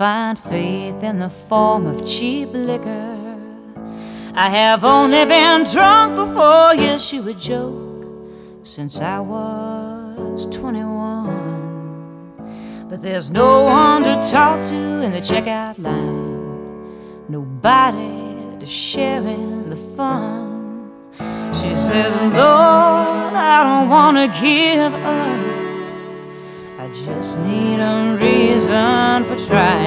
find faith in the form of cheap liquor. I have only been drunk for 4 years, she would joke, since I was 21. But there's no one to talk to in the checkout line, nobody to share in the fun. She says, Lord, I don't want to give up, I just need a reason for trying.